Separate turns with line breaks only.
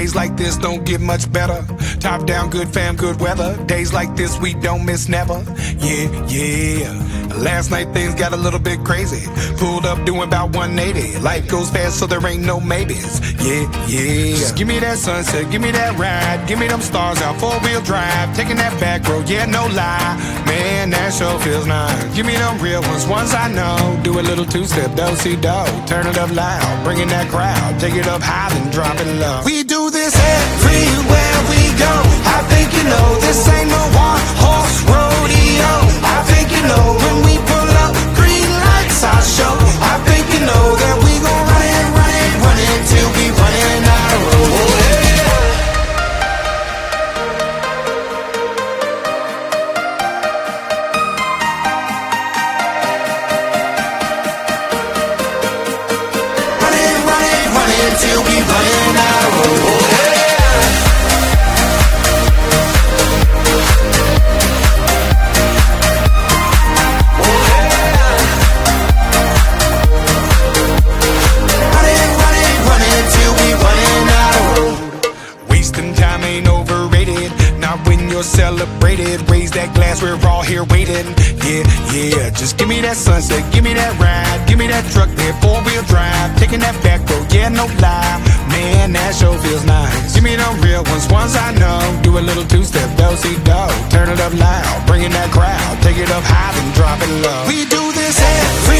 Days like this don't get much better. Top down, good fam, good weather. Days like this we don't miss never. Yeah, yeah. Last night things got a little bit crazy. Pulled up doing about 180. Life goes fast so there ain't no maybes. Yeah, yeah. Just give me that sunset, give me that ride. Give me them stars out, 4-wheel drive. Taking that back road, yeah, no lie. Man, that sure feels nice. Give me them real ones I know. Do a little two-step, do-si-do. Turn it up loud, bringing that crowd. Take it up high, then drop it low. We do this everywhere we go. I think you know this ain't no one-horse rodeo. I think you know when we pull up, green lights I show. I think you know that we gon' run it till we running out of road. Till we running out of road. Running till we running out of road. Wasting time ain't overrated. Not when you're celebrated. Raise that glass, we're all here waiting. Yeah, yeah. Just give me that sunset, give me that ride. Give me that truck there, 4-wheel drive. Taking that back road, yeah, no lie. Man, that sure feels nice. Give me them real ones I know. Do a little two-step, do-si-do. Turn it up loud, bringing that crowd. Take it up high, then drop it low. We do this every